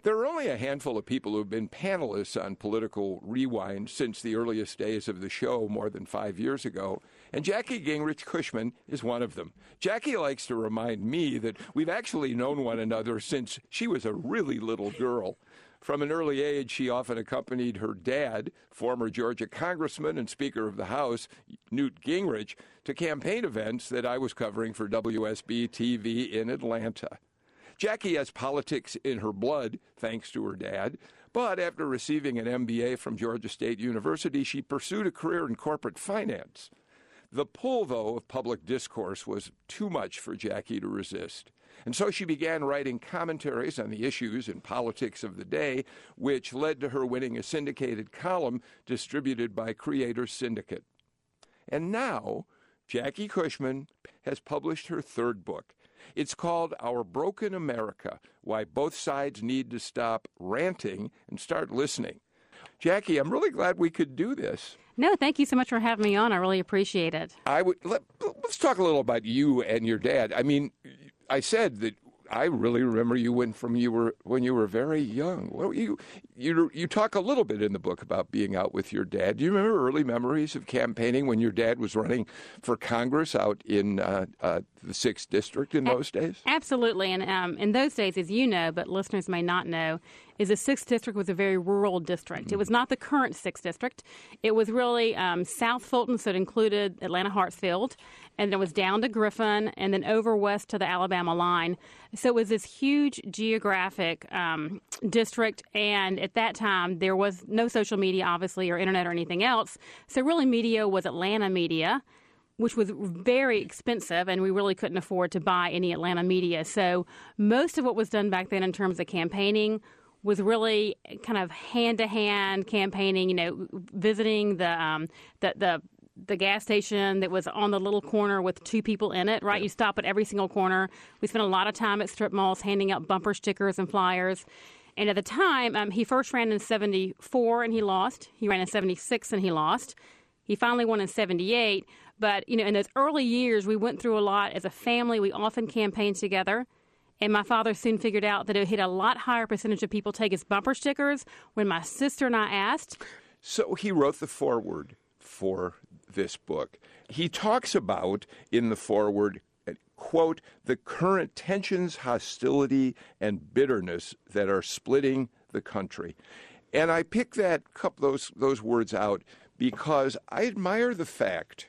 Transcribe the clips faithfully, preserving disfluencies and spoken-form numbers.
There are only a handful of people who have been panelists on Political Rewind since the earliest days of the show more than five years ago, and Jackie Gingrich Cushman is one of them. Jackie likes to remind me that we've actually known one another since she was a really little girl. From an early age, she often accompanied her dad, former Georgia Congressman and Speaker of the House, Newt Gingrich, to campaign events that I was covering for W S B T V in Atlanta. Jackie has politics in her blood, thanks to her dad, but after receiving an M B A from Georgia State University, she pursued a career in corporate finance. The pull, though, of public discourse was too much for Jackie to resist. And so she began writing commentaries on the issues and politics of the day, which led to her winning a syndicated column distributed by Creators Syndicate. And now, Jackie Cushman has published her third book. It's called Our Broken America, Why Both Sides Need to Stop Ranting and Start Listening. Jackie, I'm really glad we could do this. No, thank you so much for having me on. I really appreciate it. I would let, let's talk a little about you and your dad. I mean, I said that I really remember you when from you were when you were very young. Well, you you you talk a little bit in the book about being out with your dad. Do you remember early memories of campaigning when your dad was running for Congress out in uh, uh, the sixth District in those days? Absolutely, and um, in those days, as you know, but listeners may not know, is the sixth District was a very rural district. Mm-hmm. It was not the current sixth District. It was really um, South Fulton, so it included Atlanta Hartsfield, and then it was down to Griffin, and then over west to the Alabama line. So it was this huge geographic um, district, and at that time, there was no social media, obviously, or internet or anything else. So really, media was Atlanta media, which was very expensive, and we really couldn't afford to buy any Atlanta media. So most of what was done back then in terms of campaigning was really kind of hand-to-hand campaigning, you know, visiting the um, the, the the gas station that was on the little corner with two people in it, right? Yeah. You stop at every single corner. We spent a lot of time at strip malls handing out bumper stickers and flyers. And at the time, um, he first ran in seventy-four and he lost. He ran in seventy-six and he lost. He finally won in seventy-eight. But, you know, in those early years, we went through a lot as a family. We often campaigned together. And my father soon figured out that it hit a lot higher percentage of people take his bumper stickers when my sister and I asked. So he wrote the foreword for this book. He talks about, in the foreword, quote, the current tensions, hostility, and bitterness that are splitting the country. And I pick that those those words out because I admire the fact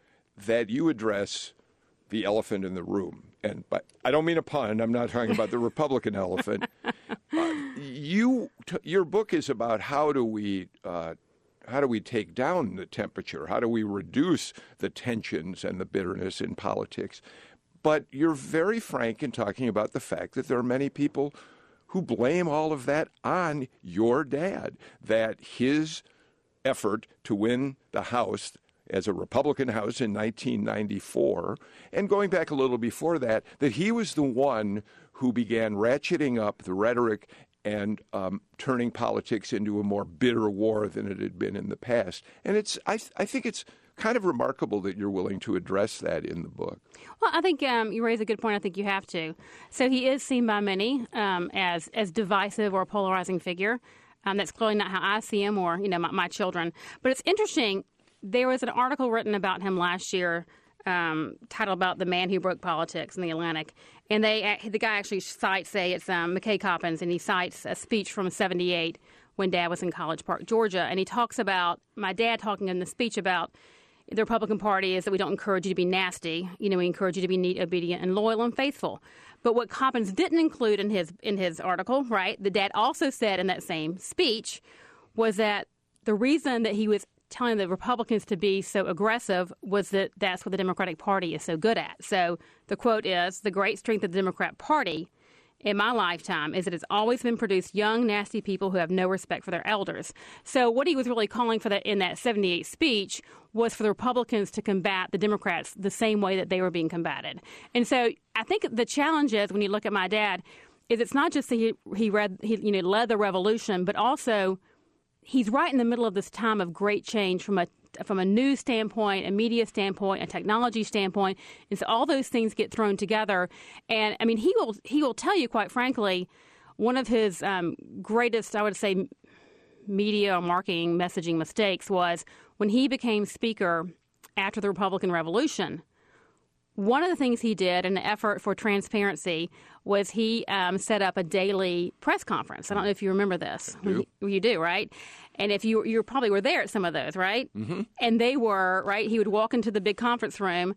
that you address the elephant in the room. And but I don't mean a pun. I'm not talking about the Republican elephant. Uh, you, t- your book is about how do we uh, how do we take down the temperature? How do we reduce the tensions and the bitterness in politics? But you're very frank in talking about the fact that there are many people who blame all of that on your dad, that his effort to win the House as a Republican House in nineteen ninety-four, and going back a little before that, that he was the one who began ratcheting up the rhetoric and um, turning politics into a more bitter war than it had been in the past. And it's I, I think it's kind of remarkable that you're willing to address that in the book. Well, I think um, you raise a good point. I think you have to. So he is seen by many um, as as divisive or a polarizing figure. Um, that's clearly not how I see him or, you know, my, my children. But it's interesting. There was an article written about him last year um, titled about the man who broke politics in the Atlantic. And they the guy actually cites, say, it's um, McKay Coppins, and he cites a speech from seventy-eight when Dad was in College Park, Georgia. And he talks about, my dad talking in the speech about the Republican Party is that we don't encourage you to be nasty. You know, we encourage you to be neat, obedient, and loyal and faithful. But what Coppins didn't include in his in his article, right, the dad also said in that same speech, was that the reason that he was telling the Republicans to be so aggressive was that that's what the Democratic Party is so good at. So the quote is, the great strength of the Democrat Party in my lifetime is that it's always been produced young, nasty people who have no respect for their elders. So what he was really calling for that in that seventy-eight speech was for the Republicans to combat the Democrats the same way that they were being combated. And so I think the challenge is, when you look at my dad, is it's not just that he he read he you know led the revolution, but also he's right in the middle of this time of great change from a from a news standpoint, a media standpoint, a technology standpoint. And so all those things get thrown together. And I mean, he will he will tell you, quite frankly, one of his um, greatest, I would say, media or marketing messaging mistakes was when he became Speaker after the Republican Revolution. One of the things he did in an effort for transparency was he um, set up a daily press conference. I don't know if you remember this. I do. You, you do, right? And if you you probably were there at some of those, right? Mm-hmm. And they were, right? He would walk into the big conference room.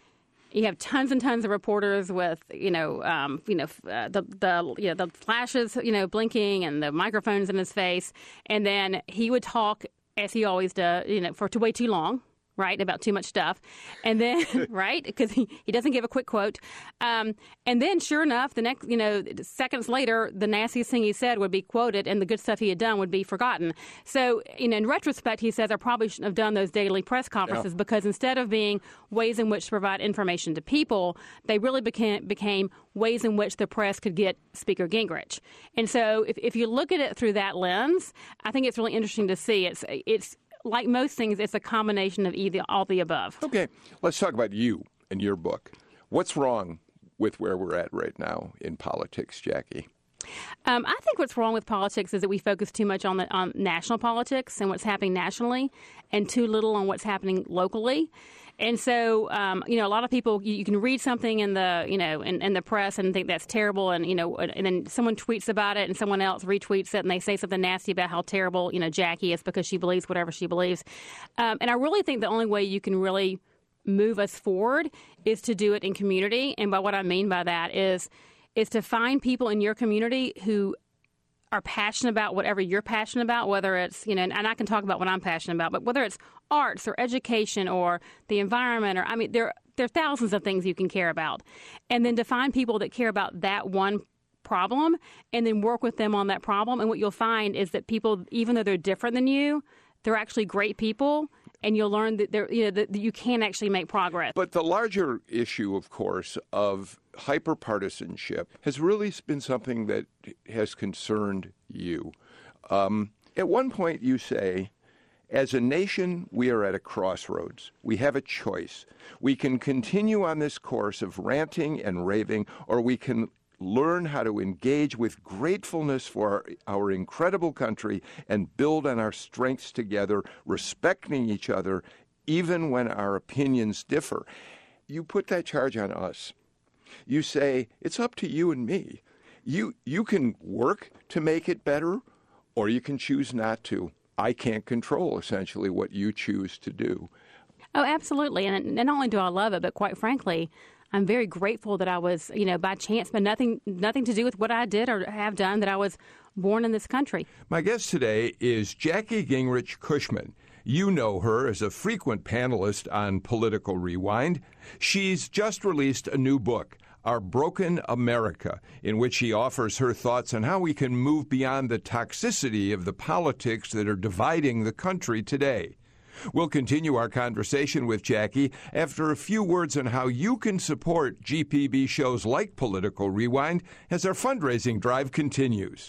You have tons and tons of reporters with, you know, um, you know, uh, the the you know the flashes, you know, blinking and the microphones in his face, and then he would talk as he always does, you know, for too, way too long. Right, about too much stuff. And then, right, because he, he doesn't give a quick quote. Um, and then, sure enough, the next, you know, seconds later, the nastiest thing he said would be quoted and the good stuff he had done would be forgotten. So, you know, in retrospect, he says, I probably shouldn't have done those daily press conferences yeah. because instead of being ways in which to provide information to people, they really became, became ways in which the press could get Speaker Gingrich. And so if, if you look at it through that lens, I think it's really interesting to see. It's it's like most things, it's a combination of either all the above. Okay, let's talk about you and your book. What's wrong with where we're at right now in politics, Jackie? Um, I think what's wrong with politics is that we focus too much on the on national politics and what's happening nationally, and too little on what's happening locally. And so, um, you know, a lot of people, you, you can read something in the, you know, in, in the press and think that's terrible. And, you know, and then someone tweets about it and someone else retweets it and they say something nasty about how terrible, you know, Jackie is because she believes whatever she believes. Um, and I really think the only way you can really move us forward is to do it in community. And by what I mean by that is, is to find people in your community who are passionate about whatever you're passionate about, whether it's, you know, and I can talk about what I'm passionate about, but whether it's arts or education or the environment, or, I mean, there, there are thousands of things you can care about. And then to find people that care about that one problem and then work with them on that problem. And what you'll find is that people, even though they're different than you, they're actually great people. And you'll learn that there, you know, that you can actually make progress. But the larger issue, of course, of hyperpartisanship has really been something that has concerned you. Um, at one point, you say, as a nation, we are at a crossroads. We have a choice. We can continue on this course of ranting and raving, or we can learn how to engage with gratefulness for our, our incredible country and build on our strengths together, respecting each other, even when our opinions differ. You put that charge on us. You say, it's up to you and me. You, you can work to make it better, or you can choose not to. I can't control, essentially, what you choose to do. Oh, absolutely. And, and not only do I love it, but quite frankly, I'm very grateful that I was, you know, by chance, but nothing nothing to do with what I did or have done, that I was born in this country. My guest today is Jackie Gingrich Cushman. You know her as a frequent panelist on Political Rewind. She's just released a new book, Our Broken America, in which she offers her thoughts on how we can move beyond the toxicity of the politics that are dividing the country today. We'll continue our conversation with Jackie after a few words on how you can support G P B shows like Political Rewind as our fundraising drive continues.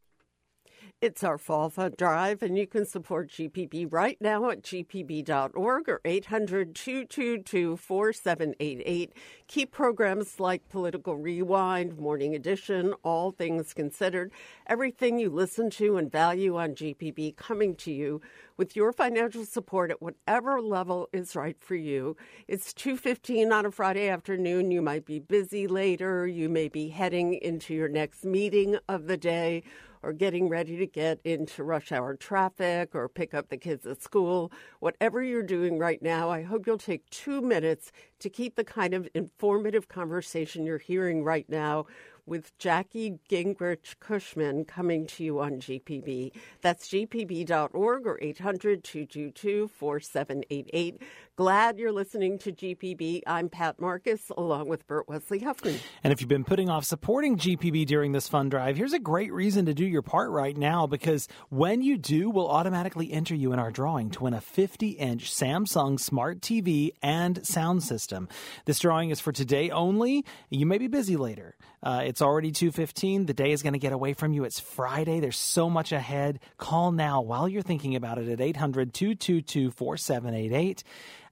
It's our fall fund drive, and you can support G P B right now at g p b dot org or eight hundred, two two two, four seven eight eight. Keep programs like Political Rewind, Morning Edition, All Things Considered, everything you listen to and value on G P B coming to you with your financial support at whatever level is right for you. It's two fifteen on a Friday afternoon. You might be busy later. You may be heading into your next meeting of the day, or getting ready to get into rush hour traffic or pick up the kids at school. Whatever you're doing right now, I hope you'll take two minutes to keep the kind of informative conversation you're hearing right now with Jackie Gingrich Cushman coming to you on G P B. That's g p b dot org or eight hundred, two two two, four seven eight eight. Glad you're listening to G P B. I'm Pat Marcus, along with Bert Wesley Huffman. And if you've been putting off supporting G P B during this fund drive, here's a great reason to do your part right now, because when you do, we'll automatically enter you in our drawing to win a fifty inch Samsung Smart T V and sound system. This drawing is for today only. You may be busy later. Uh, it's already two fifteen. The day is going to get away from you. It's Friday. There's so much ahead. Call now while you're thinking about it at eight hundred, two two two, four seven eight eight.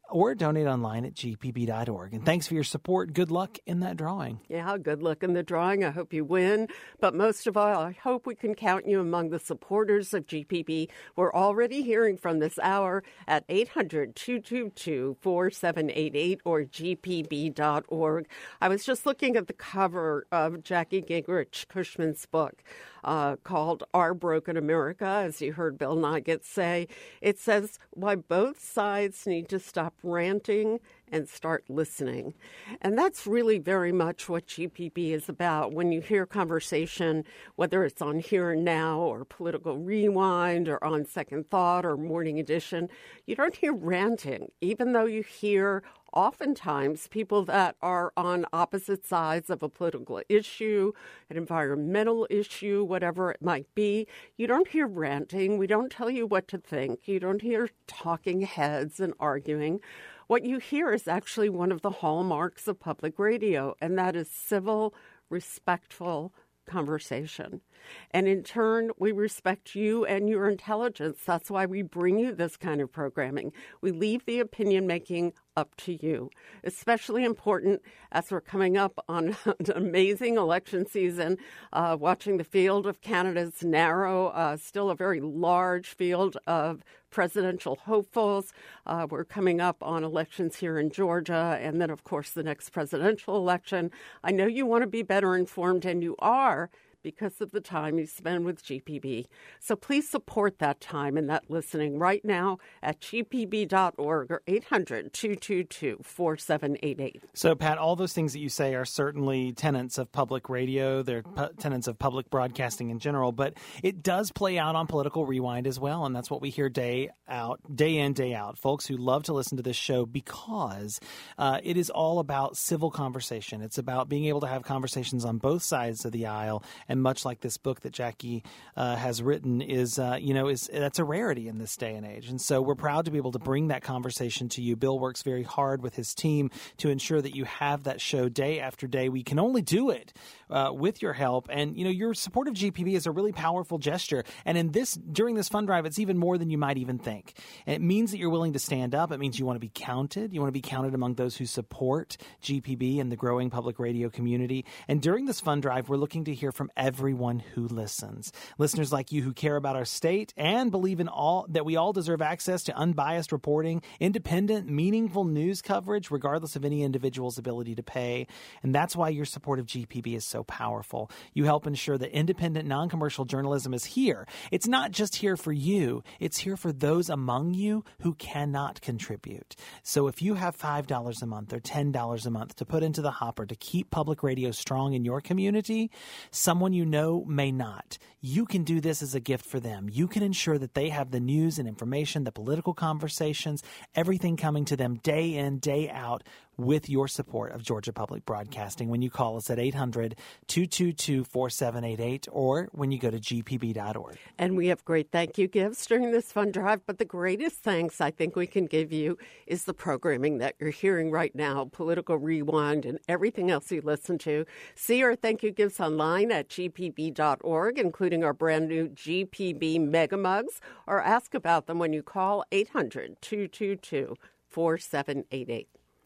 or donate online at g p b dot org. And thanks for your support. Good luck in that drawing. Yeah, good luck in the drawing. I hope you win. But most of all, I hope we can count you among the supporters of G P B. We're already hearing from this hour at eight hundred, two two two, four seven eight eight or g p b dot org. I was just looking at the cover of Jackie Gingrich Cushman's book uh, called Our Broken America, as you heard Bill Nigut say. It says why both sides need to stop ranting and start listening. And that's really very much what G P B is about. When you hear conversation, whether it's on Here and Now or Political Rewind or on Second Thought or Morning Edition, you don't hear ranting, even though you hear oftentimes people that are on opposite sides of a political issue, an environmental issue, whatever it might be. You don't hear ranting. We don't tell you what to think. You don't hear talking heads and arguing. What you hear is actually one of the hallmarks of public radio, and that is civil, respectful conversation. And in turn, we respect you and your intelligence. That's why we bring you this kind of programming. We leave the opinion making up to you. Especially important as we're coming up on an amazing election season, uh, watching the field of candidates narrow, uh, still a very large field of presidential hopefuls. Uh, we're coming up on elections here in Georgia, and then, of course, the next presidential election. I know you want to be better informed, and you are, because of the time you spend with G P B. So please support that time and that listening right now at g p b dot org or eight hundred, two two two, four seven eight eight. So, Pat, all those things that you say are certainly tenets of public radio. They're pu- tenets of public broadcasting in general, but it does play out on Political Rewind as well, and that's what we hear day out, day in, day out. Folks who love to listen to this show because uh, it is all about civil conversation. It's about being able to have conversations on both sides of the aisle. And much like this book that Jackie uh, has written is, uh, you know, is that's a rarity in this day and age. And so we're proud to be able to bring that conversation to you. Bill works very hard with his team to ensure that you have that show day after day. We can only do it uh, with your help. And, you know, your support of G P B is a really powerful gesture. And in this, during this fund drive, it's even more than you might even think. And it means that you're willing to stand up. It means you want to be counted. You want to be counted among those who support G P B and the growing public radio community. And during this fund drive, we're looking to hear from everyone who listens. Listeners like you who care about our state and believe in all that we all deserve access to unbiased reporting, independent, meaningful news coverage, regardless of any individual's ability to pay. And that's why your support of G P B is so powerful. You help ensure that independent, non-commercial journalism is here. It's not just here for you. It's here for those among you who cannot contribute. So if you have five dollars a month or ten dollars a month to put into the hopper to keep public radio strong in your community, someone you know may not. You can do this as a gift for them. You can ensure that they have the news and information, the political conversations, everything coming to them day in, day out with your support of Georgia Public Broadcasting when you call us at eight hundred, two two two, four seven eight eight or when you go to g p b dot org. And we have great thank you gifts during this fund drive, but the greatest thanks I think we can give you is the programming that you're hearing right now, Political Rewind and everything else you listen to. See our thank you gifts online at g p b dot org, including our brand new G P B Mega Mugs, or ask about them when you call eight hundred, two two two, four seven eight eight.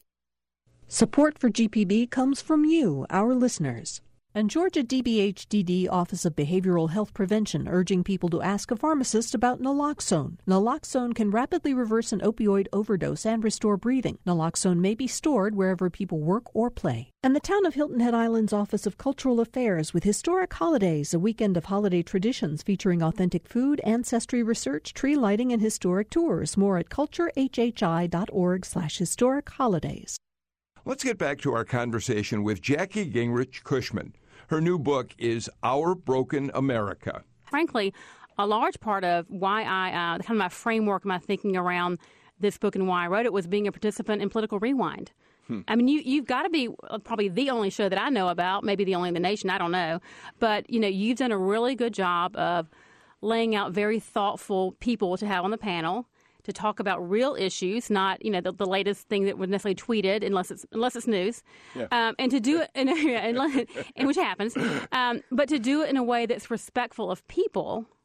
Support for G P B comes from you, our listeners. And Georgia D B H D D Office of Behavioral Health Prevention urging people to ask a pharmacist about naloxone. Naloxone can rapidly reverse an opioid overdose and restore breathing. Naloxone may be stored wherever people work or play. And the town of Hilton Head Island's Office of Cultural Affairs with Historic Holidays, a weekend of holiday traditions featuring authentic food, ancestry research, tree lighting, and historic tours. More at culturehhi.org slash historic holidays. Let's get back to our conversation with Jackie Gingrich Cushman. Her new book is Our Broken America. Frankly, a large part of why I, uh, kind of my framework, my thinking around this book and why I wrote it was being a participant in Political Rewind. Hmm. I mean, you, you've got to be probably the only show that I know about, maybe the only in the nation, I don't know. But, you know, you've done a really good job of laying out very thoughtful people to have on the panel to talk about real issues, not, you know, the, the latest thing that was necessarily tweeted, unless it's unless it's news, yeah. um, and to do it, in, and which happens, um, but to do it in a way that's respectful of people,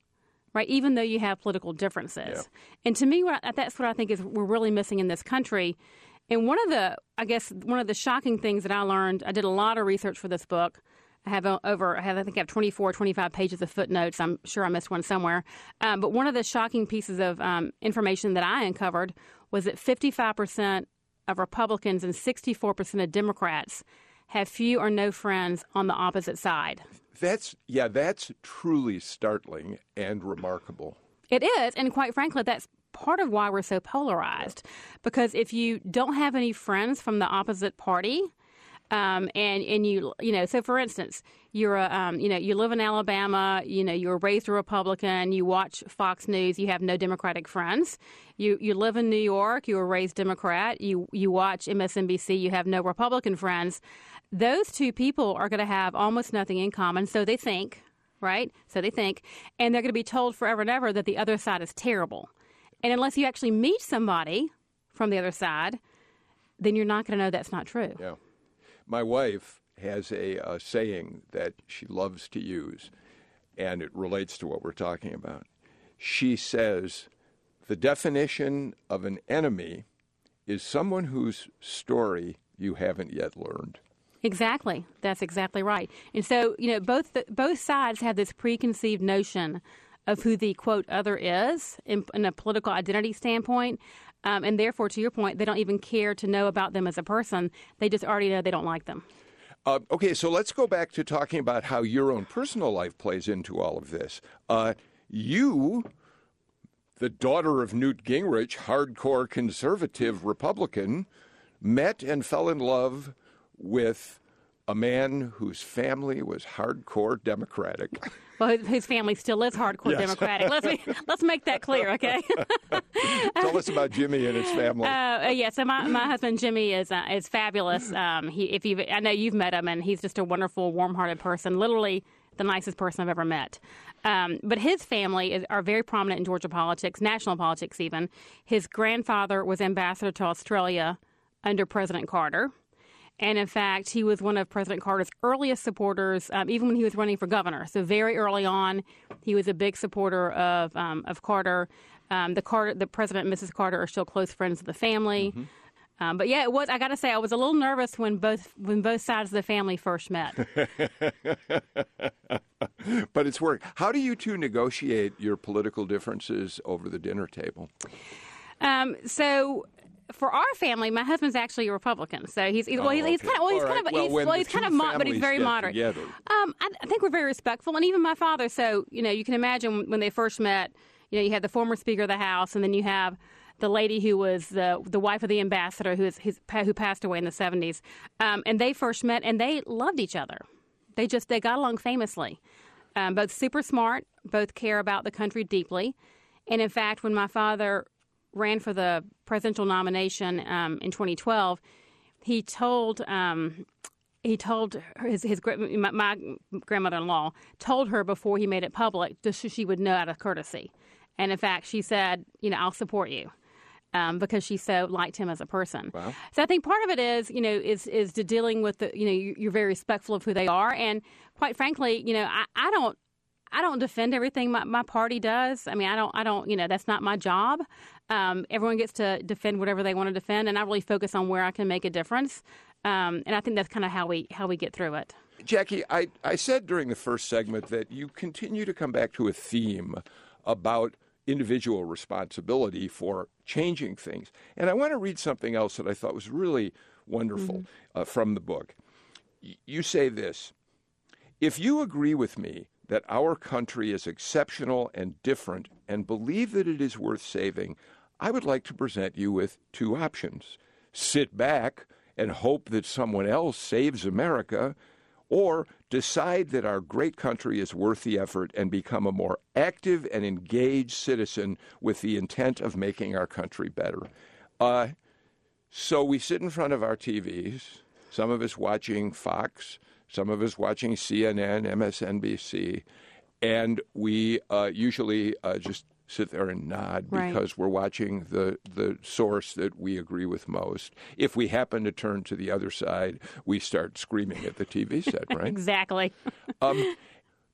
right? Even though you have political differences. Yeah. And to me, what I, that's what I think is we're really missing in this country. And one of the, I guess, one of the shocking things that I learned, I did a lot of research for this book. I have over, I have, I think I have twenty-four, twenty-five pages of footnotes. I'm sure I missed one somewhere. Um, but one of the shocking pieces of um, information that I uncovered was that fifty-five percent of Republicans and sixty-four percent of Democrats have few or no friends on the opposite side. That's, yeah, that's truly startling and remarkable. It is, and quite frankly, that's part of why we're so polarized. Because if you don't have any friends from the opposite party, um, and and you you know, so for instance, you're a um, you know you live in Alabama, you know you were raised a Republican, you watch Fox News, you have no Democratic friends. You you live in New York, you were raised Democrat, you you watch M S N B C, you have no Republican friends. Those two people are going to have almost nothing in common, so they think, right? So they think, and they're going to be told forever and ever that the other side is terrible. And unless you actually meet somebody from the other side, then you're not going to know that's not true. Yeah. My wife has a, a saying that she loves to use, and it relates to what we're talking about. She says, the definition of an enemy is someone whose story you haven't yet learned. Exactly. That's exactly right. And so, you know, both the, both sides have this preconceived notion of who the, quote, other is in, in a political identity standpoint. Um, and therefore, to your point, they don't even care to know about them as a person. They just already know they don't like them. Uh, okay, so let's go back to talking about how your own personal life plays into all of this. Uh, you, the daughter of Newt Gingrich, hardcore conservative Republican, met and fell in love with a man whose family was hardcore Democratic. Well, his family still is hardcore Yes. Democratic. Let's be, let's make that clear, okay? Tell us about Jimmy and his family. Uh, yeah, so my, my husband Jimmy is uh, is fabulous. Um, he, if you, I know you've met him, and he's just a wonderful, warm-hearted person. Literally the nicest person I've ever met. Um, but his family is, are very prominent in Georgia politics, national politics even. His grandfather was ambassador to Australia under President Carter. And in fact, he was one of President Carter's earliest supporters, um, even when he was running for governor. So very early on, he was a big supporter of um, of Carter. Um, the Carter, the President and Missus Carter are still close friends of the family. Mm-hmm. Um, but yeah, it was. I got to say, I was a little nervous when both when both sides of the family first met. But it's worked. How do you two negotiate your political differences over the dinner table? Um, so. For our family, my husband's actually a Republican, so he's, he's Oh, well, he's, he's okay. kind of well, he's All kind right. of Well, he's, when well, the he's kind two of mo- but he's families very get moderate. together. Um, I, I think we're very respectful, and even my father. So you know, you can imagine when they first met. You know, you had the former Speaker of the House, and then you have the lady who was the the wife of the ambassador, who is his, who passed away in the seventies, um, and they first met, and they loved each other. They just they got along famously. Um, both super smart, both care about the country deeply, and in fact, when my father ran for the presidential nomination um, in twenty twelve, he told um, he told his his my, my grandmother-in-law told her before he made it public, just so she would know out of courtesy. And in fact, she said, you know, I'll support you. Um, because she so liked him as a person. Wow. So I think part of it is, you know, is is to dealing with the, you know, you're very respectful of who they are, and quite frankly, you know, I, I don't. I don't defend everything my, my party does. I mean, I don't, I don't, you know, that's not my job. Um, everyone gets to defend whatever they want to defend, and I really focus on where I can make a difference. Um, and I think that's kind of how we how we get through it. Jackie, I, I said during the first segment that you continue to come back to a theme about individual responsibility for changing things. And I want to read something else that I thought was really wonderful mm-hmm. uh, from the book. Y- you say this: if you agree with me that our country is exceptional and different and believe that it is worth saving, I would like to present you with two options. Sit back and hope that someone else saves America, or decide that our great country is worth the effort and become a more active and engaged citizen with the intent of making our country better. Uh, so we sit in front of our T Vs, some of us watching Fox, some of us watching C N N, M S N B C, and we uh, usually uh, just sit there and nod right. because we're watching the, the source that we agree with most. If we happen to turn to the other side, we start screaming at the T V set, right? Exactly. um,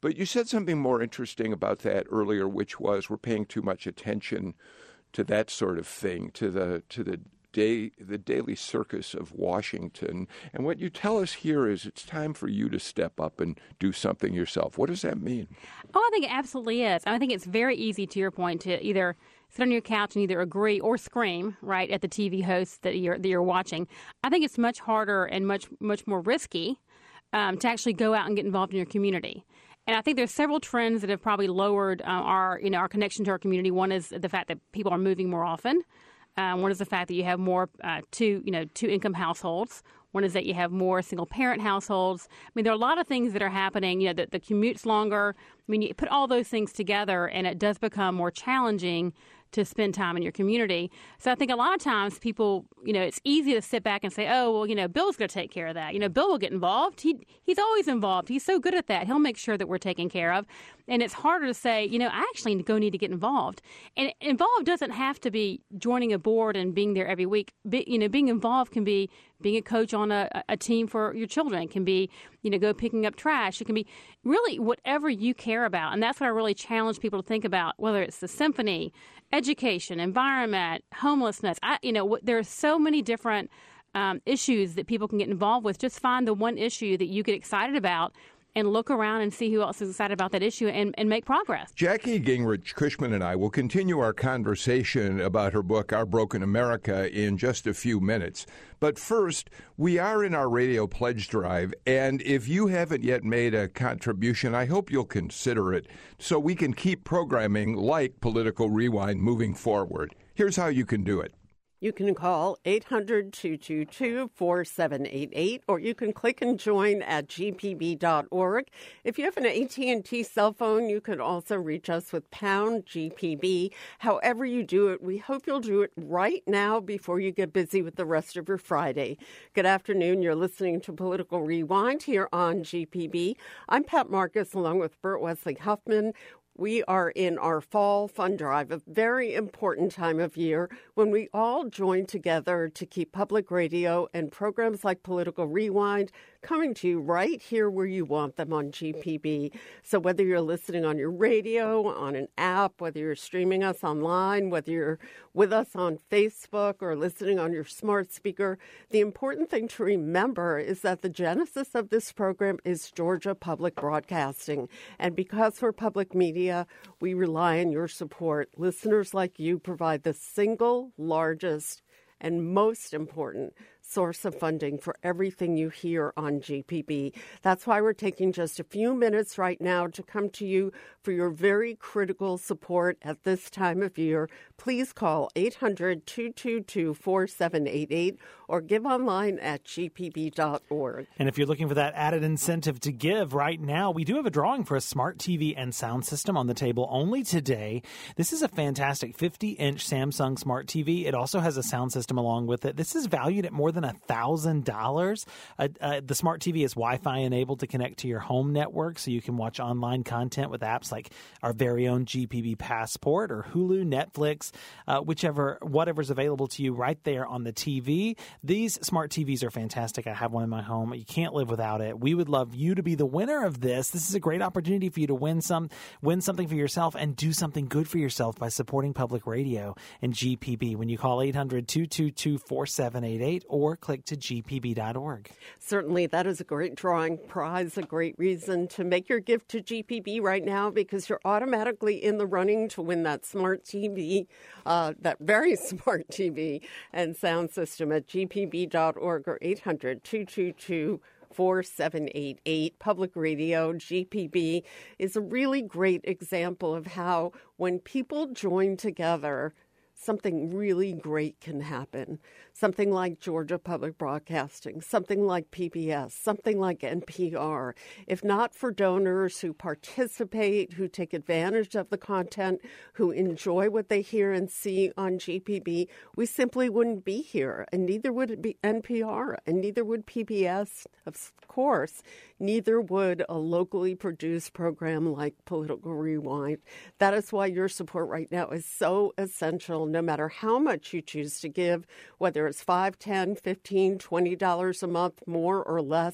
But you said something more interesting about that earlier, which was we're paying too much attention to that sort of thing, to the to the day the daily circus of Washington. And what you tell us here is it's time for you to step up and do something yourself. What does that mean? Oh, I think it absolutely is. I think it's very easy, to your point, to either sit on your couch and either agree or scream, right, at the T V host that you're that you're watching. I think it's much harder and much much more risky um, to actually go out and get involved in your community. And I think there's several trends that have probably lowered uh, our you know our connection to our community. One is the fact that people are moving more often. Um, one is the fact that you have more uh, two you know two income households. One is that you have more single parent households. I mean, there are a lot of things that are happening. You know, the, the commute's longer. I mean, you put all those things together, and it does become more challenging to spend time in your community. So I think a lot of times people, you know, it's easy to sit back and say, oh, well, you know, Bill's going to take care of that. You know, Bill will get involved. He He's always involved. He's so good at that. He'll make sure that we're taken care of. And it's harder to say, you know, I actually go need to get involved. And involved doesn't have to be joining a board and being there every week. Be, you know, being involved can be being a coach on a, a team for your children. It can be, you know, go picking up trash. It can be really whatever you care about. And that's what I really challenge people to think about, whether it's the symphony, education, environment, homelessness. I, you know, there are so many different um, issues that people can get involved with. Just find the one issue that you get excited about and look around and see who else is excited about that issue and, and make progress. Jackie Gingrich Cushman and I will continue our conversation about her book, Our Broken America, in just a few minutes. But first, we are in our Radio Pledge Drive, and if you haven't yet made a contribution, I hope you'll consider it so we can keep programming like Political Rewind moving forward. Here's how you can do it. You can call eight hundred, two two two, four seven eight eight, or you can click and join at g p b dot org. If you have an A T and T cell phone, you can also reach us with pound G P B. However you do it, we hope you'll do it right now before you get busy with the rest of your Friday. Good afternoon. You're listening to Political Rewind here on G P B. I'm Pat Marcus, along with Bert Wesley Huffman. We are in our fall fund drive, a very important time of year when we all join together to keep public radio and programs like Political Rewind coming to you right here where you want them on G P B. So whether you're listening on your radio, on an app, whether you're streaming us online, whether you're with us on Facebook or listening on your smart speaker, the important thing to remember is that the genesis of this program is Georgia Public Broadcasting. And because we're public media, we rely on your support. Listeners like you provide the single largest and most important source of funding for everything you hear on G P B. That's why we're taking just a few minutes right now to come to you for your very critical support at this time of year. Please call eight hundred, two two two, four seven eight eight or give online at g p b dot org. And if you're looking for that added incentive to give right now, we do have a drawing for a smart T V and sound system on the table only today. This is a fantastic fifty-inch Samsung smart T V. It also has a sound system along with it. This is valued at more than one thousand dollars. Uh, uh, the smart T V is Wi-Fi enabled to connect to your home network, so you can watch online content with apps like our very own G P B Passport or Hulu, Netflix, uh, whichever, whatever's available to you right there on the T V. These smart T Vs are fantastic. I have one in my home. You can't live without it. We would love you to be the winner of this. This is a great opportunity for you to win some, win something for yourself and do something good for yourself by supporting public radio and G P B when you call eight hundred, two two two, four seven eight eight or click to g p b dot org. Certainly, that is a great drawing prize, a great reason to make your gift to G P B right now because you're automatically in the running to win that smart T V, uh, that very smart T V and sound system at g p b dot org or eight hundred, two two two, four seven eight eight. Public Radio, G P B, is a really great example of how when people join together, something really great can happen. Something like Georgia Public Broadcasting, something like P B S, something like N P R. If not for donors who participate, who take advantage of the content, who enjoy what they hear and see on G P B, we simply wouldn't be here. And neither would it be N P R, and neither would P B S, of course. Neither would a locally produced program like Political Rewind. That is why your support right now is so essential, no matter how much you choose to give, whether it's five, ten, fifteen, twenty dollars a month, more or less.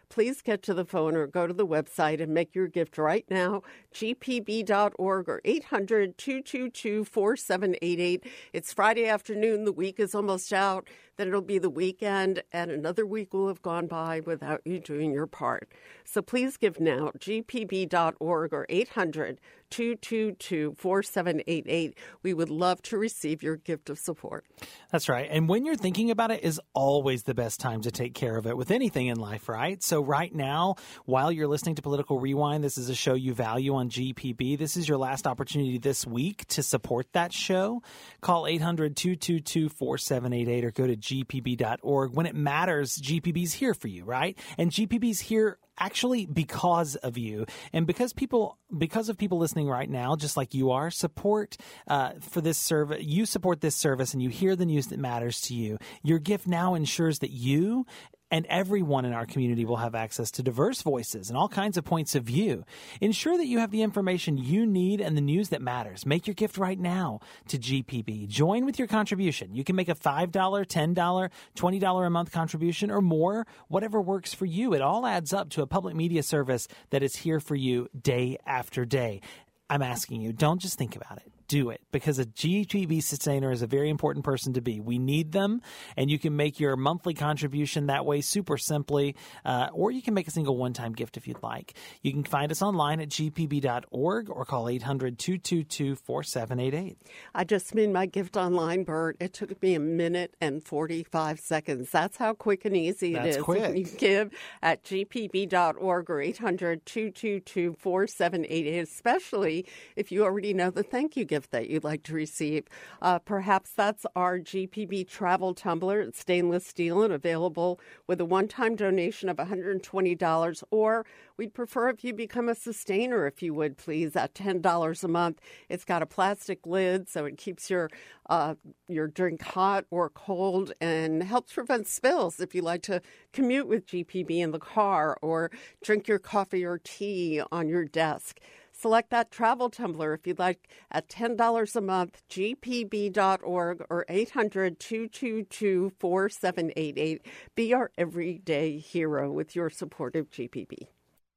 please get to the phone or go to the website and make your gift right now, G P B dot org or eight hundred, two two two, four seven eight eight. It's Friday afternoon. The week is almost out. Then it'll be the weekend, and another week will have gone by without you doing your part. So please give now, G P B dot org or eight hundred, two two two, four seven eight eight. We would love to receive your gift of support. That's right. And when you're thinking about it is always the best time to take care of it with anything in life, right? So right now, while you're listening to Political Rewind, this is a show you value on G P B. This is your last opportunity this week to support that show. Call eight hundred, two two two, four seven eight eight or go to G P B dot org. When it matters, G P B's here for you, right? And G P B's here actually because of you, and because people, because of people listening right now, just like you are, support uh, for this service. You support this service, and you hear the news that matters to you. Your gift now ensures that you and everyone in our community will have access to diverse voices and all kinds of points of view. Ensure that you have the information you need and the news that matters. Make your gift right now to G P B. Join with your contribution. You can make a five dollars, ten dollars, twenty dollars a month contribution or more, whatever works for you. It all adds up to a public media service that is here for you day after day. I'm asking you, don't just think about it. Do it, because a G P B sustainer is a very important person to be. We need them, and you can make your monthly contribution that way super simply, uh, or you can make a single one-time gift if you'd like. You can find us online at G P B dot org or call eight hundred, two two two, four seven eight eight. I just made my gift online, Bert. It took me a minute and forty-five seconds. That's how quick and easy it That's is. quick. You give at G P B dot org or eight hundred, two two two, four seven eight eight, especially if you already know the thank you gift that you'd like to receive. Uh, perhaps that's our G P B travel tumbler. It's stainless steel and available with a one-time donation of one hundred twenty dollars, or we'd prefer if you become a sustainer, if you would, please, at ten dollars a month. It's got a plastic lid, so it keeps your uh, your drink hot or cold and helps prevent spills if you like to commute with G P B in the car or drink your coffee or tea on your desk. Select that travel tumbler if you'd like at ten dollars a month, G P B dot org or eight hundred, two two two, four seven eight eight. Be our everyday hero with your support of G P B.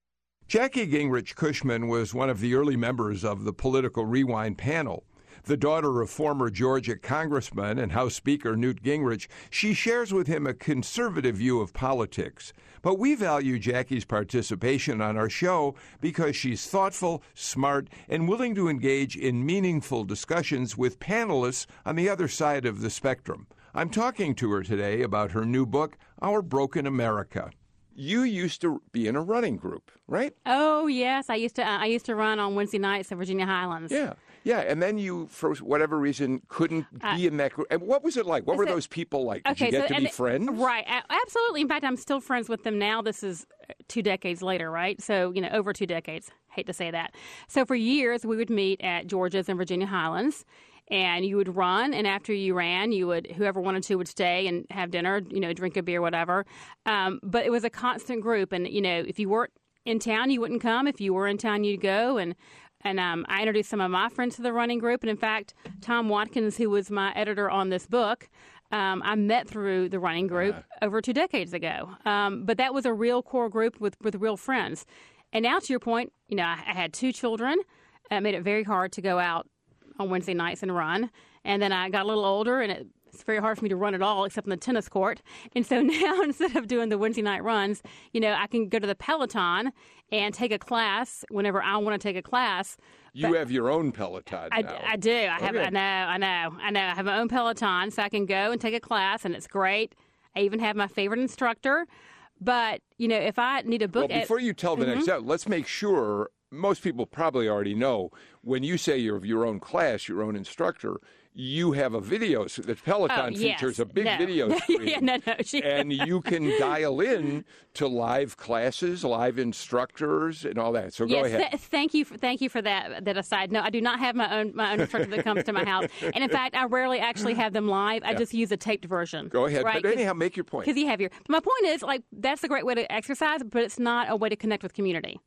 Jackie Gingrich Cushman was one of the early members of the Political Rewind panel. The daughter of former Georgia Congressman and House Speaker Newt Gingrich, she shares with him a conservative view of politics. But we value Jackie's participation on our show because she's thoughtful, smart, and willing to engage in meaningful discussions with panelists on the other side of the spectrum. I'm talking to her today about her new book, Our Broken America. You used to be in a running group, right? Oh yes, I used to. Uh, I used to run on Wednesday nights at Virginia Highlands. Yeah, yeah. And then you, for whatever reason, couldn't uh, be in that group. And what was it like? What were so, those people like? Did okay, you get so, to be and, friends? Right, absolutely. In fact, I'm still friends with them now. This is two decades later, right? So you know, over two decades. Hate to say that. So for years, we would meet at Georgia's and Virginia Highlands. And you would run, and after you ran, you would whoever wanted to would stay and have dinner, you know, drink a beer, whatever. Um, but it was a constant group, and you know, if you weren't in town, you wouldn't come. If you were in town, you'd go. And and um, I introduced some of my friends to the running group, and in fact, Tom Watkins, who was my editor on this book, um, I met through the running group uh-huh. over two decades ago. Um, but that was a real core group with with real friends. And now, to your point, you know, I, I had two children. It made it very hard to go out on Wednesday nights and run. And then I got a little older, and it, it's very hard for me to run at all except on the tennis court. And so now, instead of doing the Wednesday night runs, you know, I can go to the Peloton and take a class whenever I want to take a class. You but have your own Peloton I, now. I do. I have. Okay. I know. I know. I know. I have my own Peloton, so I can go and take a class, and it's great. I even have my favorite instructor. But, you know, if I need a book... Well, before at, you tell the mm-hmm. next step, let's make sure... Most people probably already know, when you say you have your own class, your own instructor, you have a video. So the Peloton oh, features yes. a big no. video screen. yeah, no, no. She, and you can dial in to live classes, live instructors, and all that. So yes, go ahead. Th- thank you for, thank you for that, that aside. No, I do not have my own my own instructor that comes to my house. And in fact, I rarely actually have them live. I yeah. just use a taped version. Go ahead. Right? But anyhow, make your point. Because you have your... My point is, like, that's a great way to exercise, but it's not a way to connect with community.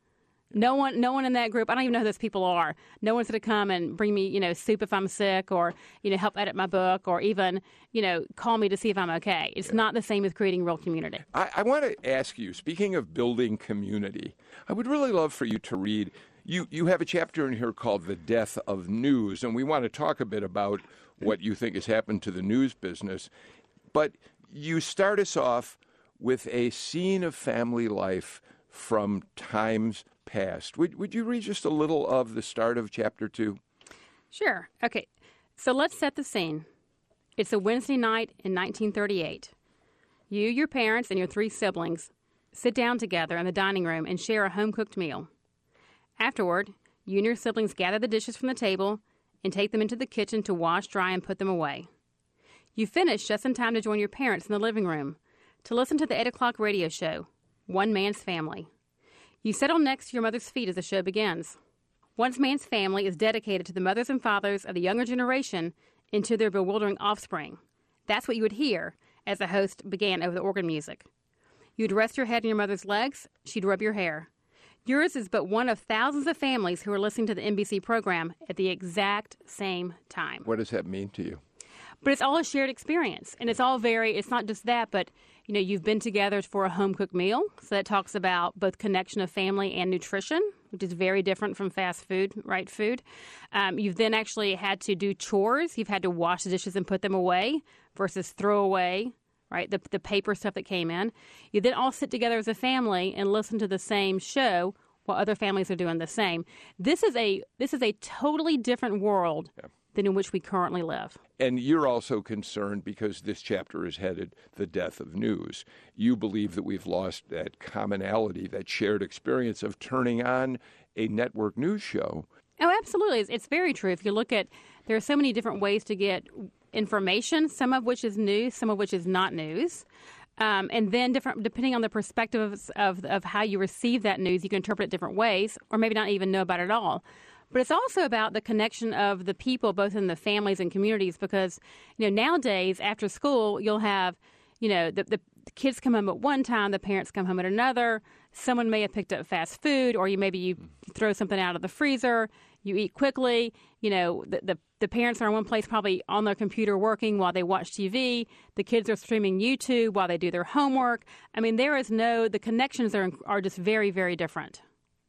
No one, no one in that group. I don't even know who those people are. No one's going to come and bring me, you know, soup if I'm sick, or you know, help edit my book, or even, you know, call me to see if I'm okay. It's yeah. not the same as creating real community. I, I want to ask you. Speaking of building community, I would really love for you to read. You you have a chapter in here called "The Death of News," and we want to talk a bit about what you think has happened to the news business. But you start us off with a scene of family life from times past. Would would you read just a little of the start of chapter two? Sure. Okay. So let's set the scene. It's a Wednesday night in nineteen thirty-eight. You, your parents, and your three siblings sit down together in the dining room and share a home-cooked meal. Afterward, you and your siblings gather the dishes from the table and take them into the kitchen to wash, dry, and put them away. You finish just in time to join your parents in the living room to listen to the eight o'clock radio show, One Man's Family. You settle next to your mother's feet as the show begins. One Man's Family is dedicated to the mothers and fathers of the younger generation and to their bewildering offspring. That's what you would hear as the host began over the organ music. You'd rest your head on your mother's legs. She'd rub your hair. Yours is but one of thousands of families who are listening to the N B C program at the exact same time. What does that mean to you? But it's all a shared experience, and it's all very, it's not just that, but, you know, you've been together for a home-cooked meal, so that talks about both connection of family and nutrition, which is very different from fast food, right food. Um, you've then actually had to do chores. You've had to wash the dishes and put them away versus throw away, right, the, the paper stuff that came in. You then all sit together as a family and listen to the same show while other families are doing the same. This is a, this is a totally different world. Yeah. Than in which we currently live. And you're also concerned because this chapter is headed The Death of News. You believe that we've lost that commonality, that shared experience of turning on a network news show. Oh, absolutely. It's, it's very true. If you look at, there are so many different ways to get information, some of which is news, some of which is not news. Um, and then different, depending on the perspective of, of, of how you receive that news, you can interpret it different ways or maybe not even know about it at all. But it's also about the connection of the people, both in the families and communities, because, you know, nowadays after school, you'll have, you know, the, the kids come home at one time, the parents come home at another. Someone may have picked up fast food, or you maybe you throw something out of the freezer, you eat quickly. You know, the, the, the parents are in one place probably on their computer working while they watch T V. The kids are streaming YouTube while they do their homework. I mean, there is no, the connections are are just very, very different.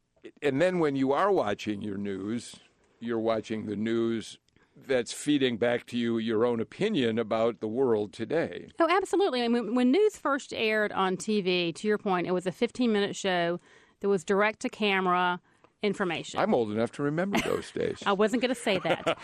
And then when you are watching your news, you're watching the news that's feeding back to you your own opinion about the world today. Oh, absolutely. I mean, when news first aired on T V, to your point, it was a fifteen-minute show that was direct-to-camera information. I'm old enough to remember those days. I wasn't going to say that.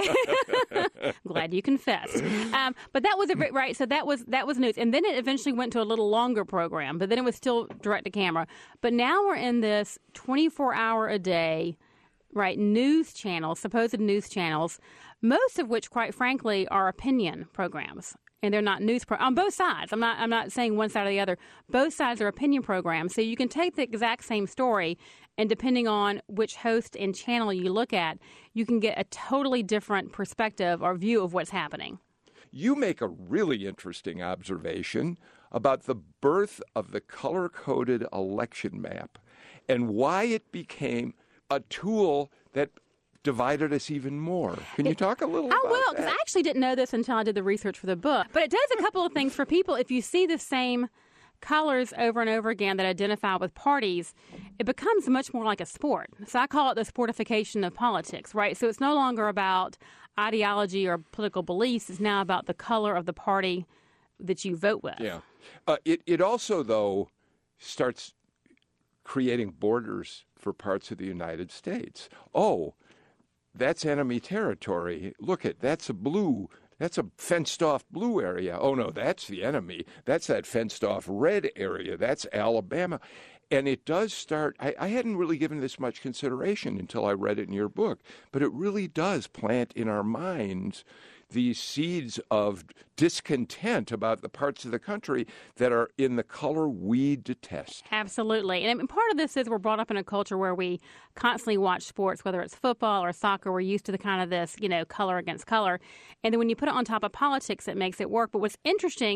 Okay, glad you confessed. Um, but that was a right. So that was that was news, and then it eventually went to a little longer program. But then it was still direct to camera. But now we're in this twenty-four hour a day, right? News channels, supposed news channels, most of which, quite frankly, are opinion programs. And they're not news pro- on both sides. I'm not. I'm not saying one side or the other. Both sides are opinion programs. So you can take the exact same story, and depending on which host and channel you look at, you can get a totally different perspective or view of what's happening. You make a really interesting observation about the birth of the color-coded election map and why it became a tool that divided us even more. Can you talk a little I about will, because that? I actually didn't know this until I did the research for the book. But it does a couple of things for people. If you see the same colors over and over again that identify with parties, it becomes much more like a sport. So I call it the sportification of politics, right? So it's no longer about ideology or political beliefs. It's now about the color of the party that you vote with. Yeah. Uh, it, it also, though, starts creating borders for parts of the United States. Oh, that's enemy territory. Look at, that's a blue, that's a fenced-off blue area. Oh, no, that's the enemy. That's that fenced-off red area. That's Alabama. And it does start, I, I hadn't really given this much consideration until I read it in your book, but it really does plant in our minds these seeds of discontent about the parts of the country that are in the color we detest. Absolutely. And part of this is we're brought up in a culture where we constantly watch sports, whether it's football or soccer. We're used to the kind of this, you know, color against color. And then when you put it on top of politics, it makes it work. But what's interesting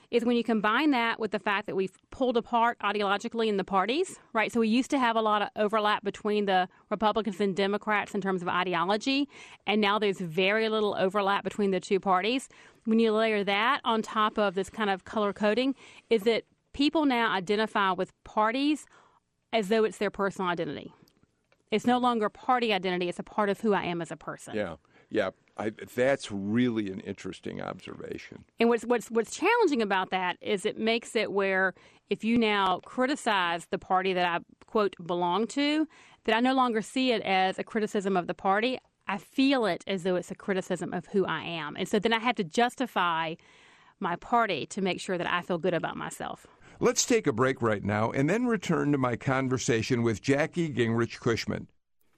is when you combine that with the fact that we've pulled apart ideologically in the parties, right? So we used to have a lot of overlap between the Republicans and Democrats in terms of ideology, and now there's very little overlap between the two parties. When you layer that on top of this kind of color coding, is that people now identify with parties as though it's their personal identity. It's no longer party identity. It's a part of who I am as a person. Yeah, yeah. I, that's really an interesting observation. And what's, what's, what's challenging about that is it makes it where if you now criticize the party that I, quote, belong to, that I no longer see it as a criticism of the party. I feel it as though it's a criticism of who I am. And so then I have to justify my party to make sure that I feel good about myself. Let's take a break right now and then return to my conversation with Jackie Gingrich Cushman.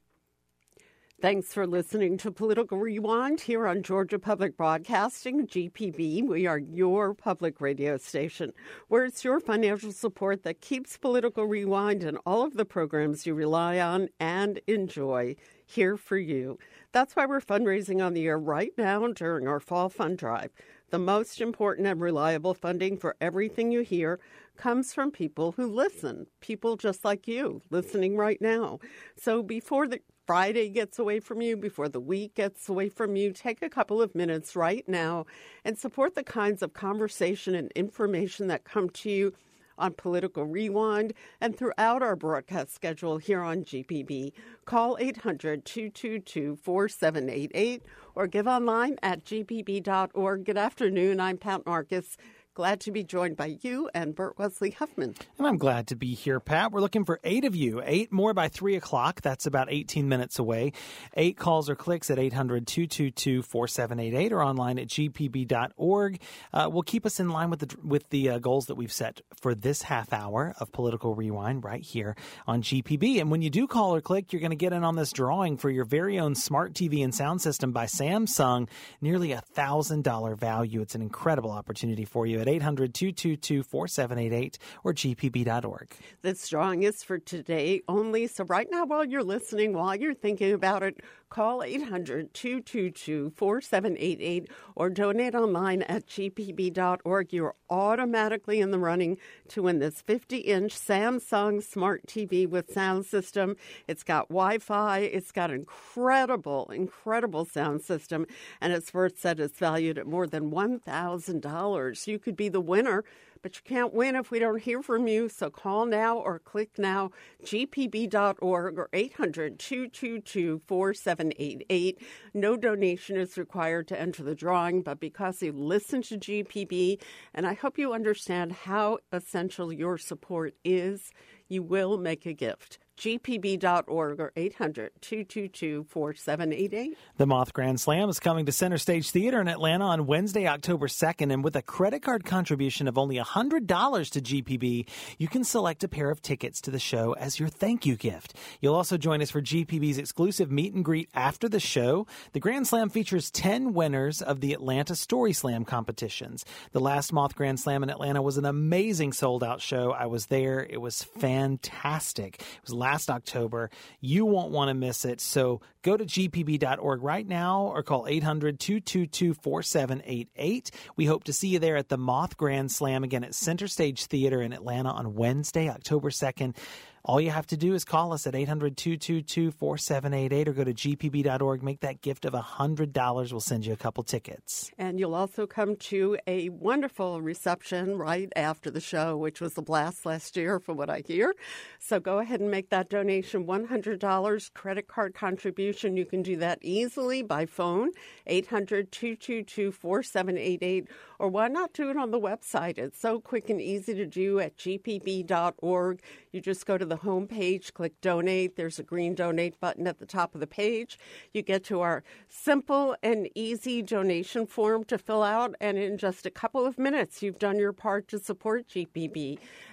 Thanks for listening to Political Rewind here on Georgia Public Broadcasting, G P B. We are your public radio station, where it's your financial support that keeps Political Rewind and all of the programs you rely on and enjoy here for you. That's why we're fundraising on the air right now during our Fall Fund Drive. The most important and reliable funding for everything you hear comes from people who listen, people just like you, listening right now. So before the Friday gets away from you, before the week gets away from you, take a couple of minutes right now and support the kinds of conversation and information that come to you on Political Rewind and throughout our broadcast schedule here on G P B. Call eight hundred, two two two, four seven eight eight or give online at g p b dot org. Good afternoon. I'm Pat Marcus. Glad to be joined by you and Bert Wesley Huffman. And I'm glad to be here, Pat. We're looking for eight of you. Eight more by three o'clock. That's about eighteen minutes away. Eight calls or clicks at eight hundred, two two two, four seven eight eight or online at g p b dot org. Uh, will keep us in line with the with the uh, goals that we've set for this half hour of Political Rewind right here on G P B. And when you do call or click, you're going to get in on this drawing for your very own smart T V and sound system by Samsung. Nearly a one thousand dollars value. It's an incredible opportunity for you at eight hundred, two two two, four seven eight eight or g p b dot org. This drawing is for today only. So right now, while you're listening, while you're thinking about it, call eight hundred, two two two, four seven eight eight or donate online at g p b dot org. You're automatically in the running to win this fifty-inch Samsung Smart T V with sound system. It's got Wi-Fi. It's got incredible, incredible sound system. And it's worth said it's valued at more than one thousand dollars. You could be the winner, but you can't win if we don't hear from you. So call now or click now, g p b dot org or eight hundred, two two two, four seven eight eight. No donation is required to enter the drawing, but because you listen to G P B, and I hope you understand how essential your support is, you will make a gift. g p b dot org or eight hundred, two two two, four seven eight eight. The Moth Grand Slam is coming to Center Stage Theater in Atlanta on Wednesday, October second, and with a credit card contribution of only one hundred dollars to G P B, you can select a pair of tickets to the show as your thank you gift. You'll also join us for G P B's exclusive meet and greet after the show. The Grand Slam features ten winners of the Atlanta Story Slam competitions. The last Moth Grand Slam in Atlanta was an amazing sold-out show. I was there. It was fantastic. It was last October. You won't want to miss it. So go to g p b dot org right now or call eight hundred, two two two, four seven eight eight. We hope to see you there at the Moth Grand Slam again at Center Stage Theater in Atlanta on Wednesday, October second. All you have to do is call us at eight hundred, two two two, four seven eight eight or go to g p b dot org. Make that gift of one hundred dollars. We'll send you a couple tickets. And you'll also come to a wonderful reception right after the show, which was a blast last year from what I hear. So go ahead and make that donation, one hundred dollars credit card contribution. You can do that easily by phone, eight hundred, two two two, four seven eight eight, or why not do it on the website? It's so quick and easy to do at g p b dot org. You just go to the home page, click donate. There's a green donate button at the top of the page. You get to our simple and easy donation form to fill out, and in just a couple of minutes, you've done your part to support G P B.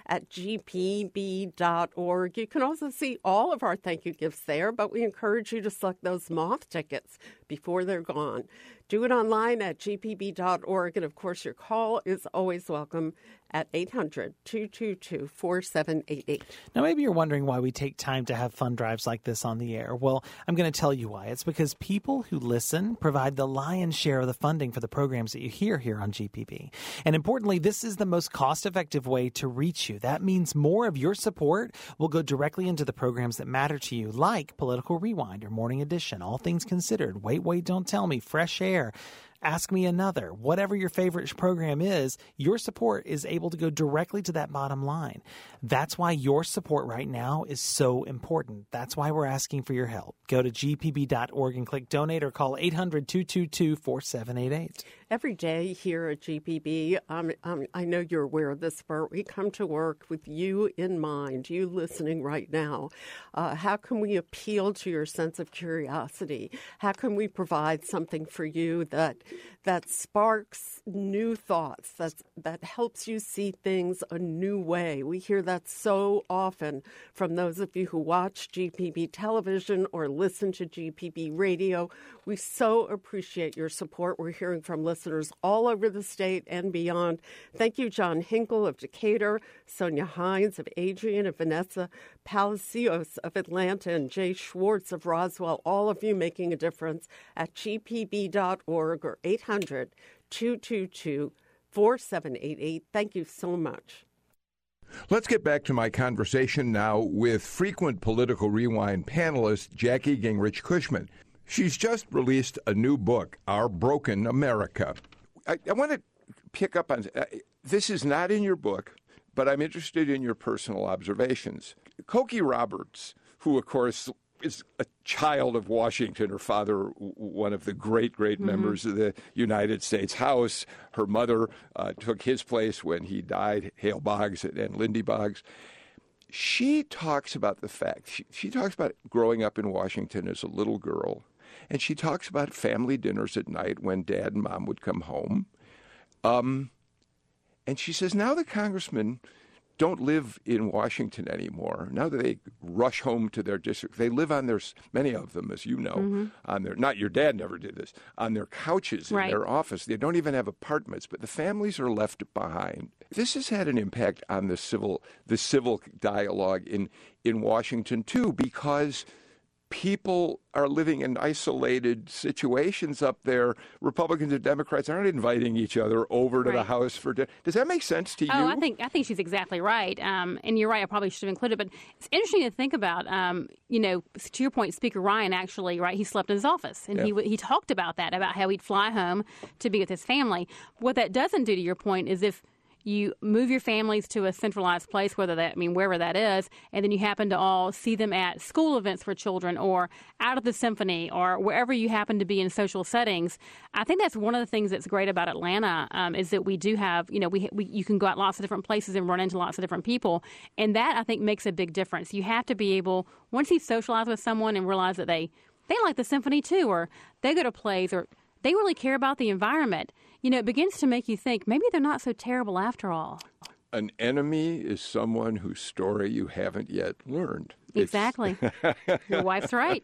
at g p b dot org. You can also see all of our thank you gifts there, but we encourage you to select those moth tickets before they're gone. Do it online at g p b dot org, and of course your call is always welcome at eight hundred, two two two, four seven eight eight. Now, maybe you're wondering why we take time to have fund drives like this on the air. Well, I'm going to tell you why. It's because people who listen provide the lion's share of the funding for the programs that you hear here on G P B. And importantly, this is the most cost-effective way to reach you. That means more of your support will go directly into the programs that matter to you, like Political Rewind or Morning Edition, All Things Considered, Wait, Wait, Don't Tell Me, Fresh Air, Ask Me Another. Whatever your favorite program is, your support is able to go directly to that bottom line. That's why your support right now is so important. That's why we're asking for your help. Go to g p b dot org and click donate or call eight hundred, two two two, four seven eight eight. Every day here at G P B, um, um, I know you're aware of this, Bert, we come to work with you in mind, you listening right now. Uh, how can we appeal to your sense of curiosity? How can we provide something for you that that sparks new thoughts, that, that helps you see things a new way? We hear that so often from those of you who watch G P B television or listen to G P B radio. We so appreciate your support. We're hearing from listeners all over the state and beyond. Thank you, John Hinkle of Decatur, Sonia Hines of Adrian, and Vanessa Palacios of Atlanta, and Jay Schwartz of Roswell, all of you making a difference at g p b dot org or eight hundred, two two two, four seven eight eight. Thank you so much. Let's get back to my conversation now with frequent Political Rewind panelist Jackie Gingrich Cushman. She's just released a new book, Our Broken America. I, I want to pick up on uh, this is not in your book, but I'm interested in your personal observations. Cokie Roberts, who, of course, is a child of Washington, her father, one of the great, great mm-hmm. members of the United States House. Her mother uh, took his place when he died, Hale Boggs and Lindy Boggs. She talks about the fact, she, she talks about growing up in Washington as a little girl, and she talks about family dinners at night when Dad and Mom would come home. Um, and she says now the congressmen don't live in Washington anymore. Now that they rush home to their district, they live on their, many of them, as you know, mm-hmm. on their, not your dad never did this, on their couches in right. their office. They don't even have apartments, but the families are left behind. This has had an impact on the civil, the civil dialogue in, in Washington, too, because people are living in isolated situations up there. Republicans and Democrats aren't inviting each other over to right. the House for dinner. Does that make sense to you? Oh, I think I think she's exactly right. Um, and you're right. I probably should have included, but it's interesting to think about. Um, you know, to your point, Speaker Ryan actually, right? He slept in his office, and yeah. he he talked about that, about how he'd fly home to be with his family. What that doesn't do, to your point, is if you move your families to a centralized place, whether that, I mean, wherever that is, and then you happen to all see them at school events for children or out of the symphony or wherever you happen to be in social settings. I think that's one of the things that's great about Atlanta um, is that we do have, you know, we, we you can go out lots of different places and run into lots of different people. And that, I think, makes a big difference. You have to be able, once you socialize with someone and realize that they, they like the symphony too, or they go to plays, or they really care about the environment, you know, it begins to make you think maybe they're not so terrible after all. An enemy is someone whose story you haven't yet learned. Exactly. Your wife's right.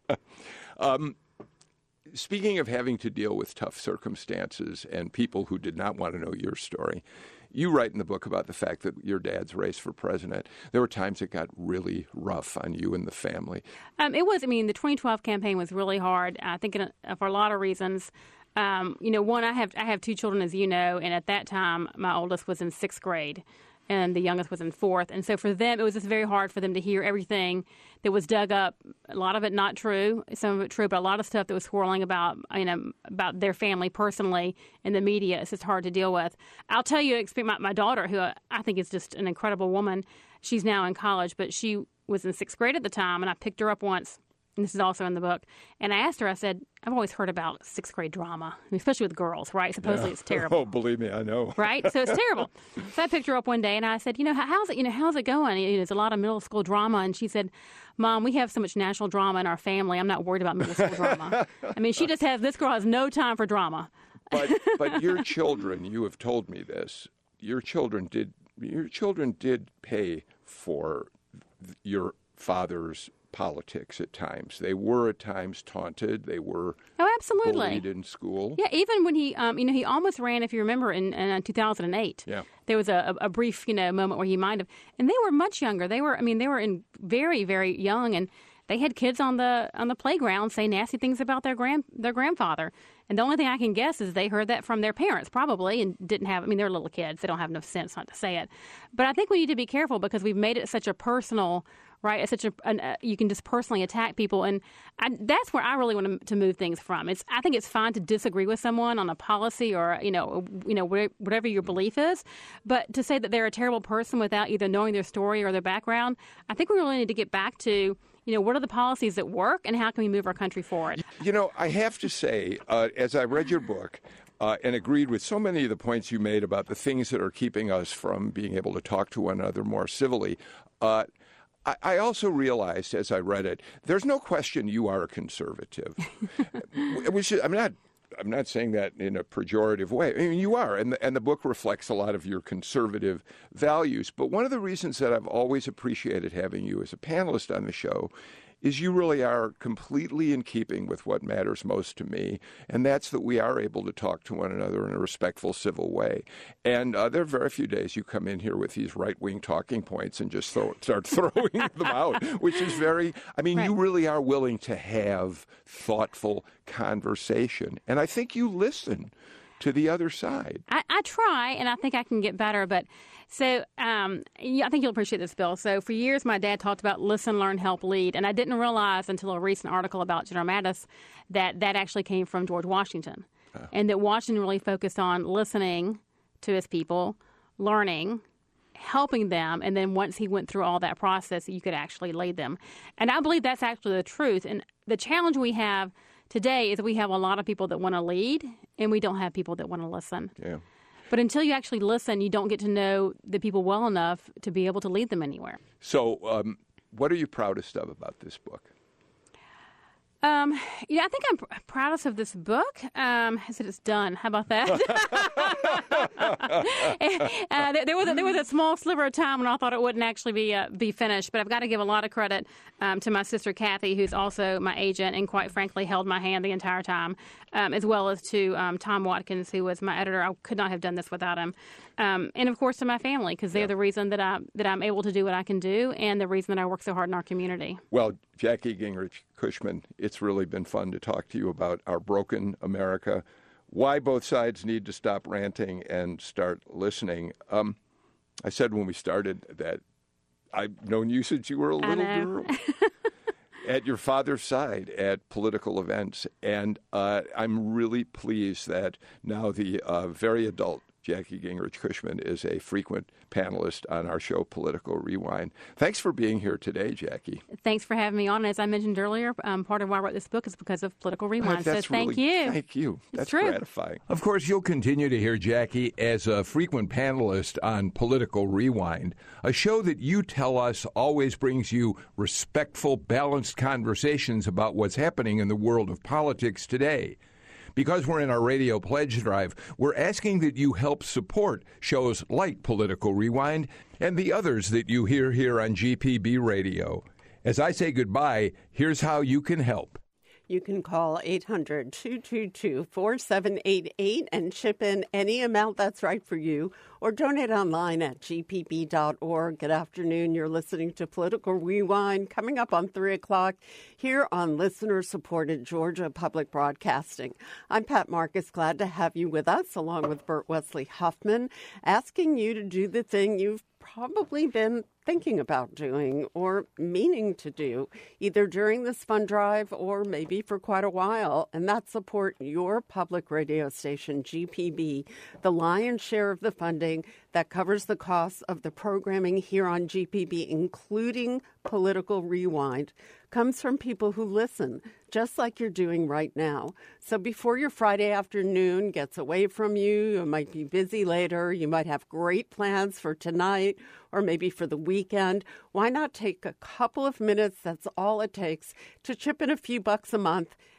Um, speaking of having to deal with tough circumstances and people who did not want to know your story, you write in the book about the fact that your dad's race for president, there were times it got really rough on you and the family. Um, it was, I mean, the twenty twelve campaign was really hard, I think, in a, for a lot of reasons. Um, you know, one, I have I have two children, as you know, and at that time, my oldest was in sixth grade, and the youngest was in fourth. And so for them, it was just very hard for them to hear everything that was dug up. A lot of it not true, some of it true, but a lot of stuff that was swirling about, you know, about their family personally in the media. It's just hard to deal with. I'll tell you, my, my daughter, who I think is just an incredible woman, she's now in college, but she was in sixth grade at the time, and I picked her up once. And this is also in the book. And I asked her, I said, I've always heard about sixth grade drama, especially with girls, right? Supposedly yeah. it's terrible. Oh, believe me, I know. Right? So it's terrible. So I picked her up one day and I said, you know, how's it, you know, how's it going? You know, there's a lot of middle school drama. And she said, Mom, we have so much national drama in our family. I'm not worried about middle school drama. I mean, she just has, this girl has no time for drama. But, but your children, you have told me this, your children did your children did pay for th- your father's politics at times. They were at times taunted. They were oh, absolutely bullied in school. Yeah, even when he, um, you know, he almost ran, if you remember, in, in two thousand eight. Yeah. There was a, a brief, you know, moment where he might have, and they were much younger. They were, I mean, they were in very, very young, and they had kids on the on the playground say nasty things about their grand their grandfather. And the only thing I can guess is they heard that from their parents, probably, and didn't have, I mean, they're little kids. They don't have enough sense not to say it. But I think we need to be careful because we've made it such a personal, right? It's such a, an, uh, you can just personally attack people. And I, that's where I really want to, to move things from. It's, I think it's fine to disagree with someone on a policy or, you know, you know, whatever your belief is. But to say that they're a terrible person without either knowing their story or their background, I think we really need to get back to, you know, what are the policies that work and how can we move our country forward? You know, I have to say, uh, as I read your book uh, and agreed with so many of the points you made about the things that are keeping us from being able to talk to one another more civilly, uh, I, I also realized as I read it, there's no question you are a conservative. Which is, I'm not. I'm not saying that in a pejorative way. I mean, you are, and the, and the book reflects a lot of your conservative values. But one of the reasons that I've always appreciated having you as a panelist on the show is you really are completely in keeping with what matters most to me, and that's that we are able to talk to one another in a respectful, civil way. And uh, there are very few days you come in here with these right-wing talking points and just throw, start throwing them out, which is very, I mean, right. You really are willing to have thoughtful conversation. And I think you listen to the other side. I, I try, and I think I can get better, but so um, I think you'll appreciate this, Bill. So for years, my dad talked about listen, learn, help, lead, and I didn't realize until a recent article about General Mattis that that actually came from George Washington, uh. and that Washington really focused on listening to his people, learning, helping them, and then once he went through all that process, you could actually lead them. And I believe that's actually the truth. And the challenge we have today is we have a lot of people that want to lead, and we don't have people that want to listen. Yeah. But until you actually listen, you don't get to know the people well enough to be able to lead them anywhere. So um, what are you proudest of about this book? Um, yeah, I think I'm pr- proudest of this book. Um, I said it's done. How about that? uh, there, there was a, there was a small sliver of time when I thought it wouldn't actually be uh, be finished. But I've got to give a lot of credit um, to my sister Kathy, who's also my agent, and quite frankly held my hand the entire time, um, as well as to um, Tom Watkins, who was my editor. I could not have done this without him, um, and of course to my family, because they're yeah. the reason that I that I'm able to do what I can do, and the reason that I work so hard in our community. Well, Jackie Gingrich Cushman, it's really been fun to talk to you about our broken America, why both sides need to stop ranting and start listening. Um, I said when we started that I've known you since you were a little girl at your father's side at political events, and uh, I'm really pleased that now the uh, very adult Jackie Gingrich Cushman is a frequent panelist on our show, Political Rewind. Thanks for being here today, Jackie. Thanks for having me on. As I mentioned earlier, um, part of why I wrote this book is because of Political Rewind. Uh, so thank really, you. Thank you. It's That's true. gratifying. Of course, you'll continue to hear Jackie as a frequent panelist on Political Rewind, a show that you tell us always brings you respectful, balanced conversations about what's happening in the world of politics today. Because we're in our radio pledge drive, we're asking that you help support shows like Political Rewind and the others that you hear here on G P B Radio. As I say goodbye, here's how you can help. You can call eight hundred, two two two, four seven eight eight and chip in any amount that's right for you, or donate online at g p b dot org. Good afternoon. You're listening to Political Rewind, coming up on three o'clock here on listener-supported Georgia Public Broadcasting. I'm Pat Marcus, glad to have you with us, along with Bert Wesley Huffman, asking you to do the thing you've probably been thinking about doing or meaning to do, either during this fund drive or maybe for quite a while, and that's support your public radio station, G P B, the lion's share of the funding that covers the costs of the programming here on G P B, including Political Rewind, comes from people who listen, just like you're doing right now. So before your Friday afternoon gets away from you, you might be busy later, you might have great plans for tonight or maybe for the weekend. Why not take a couple of minutes, that's all it takes, to chip in a few bucks a month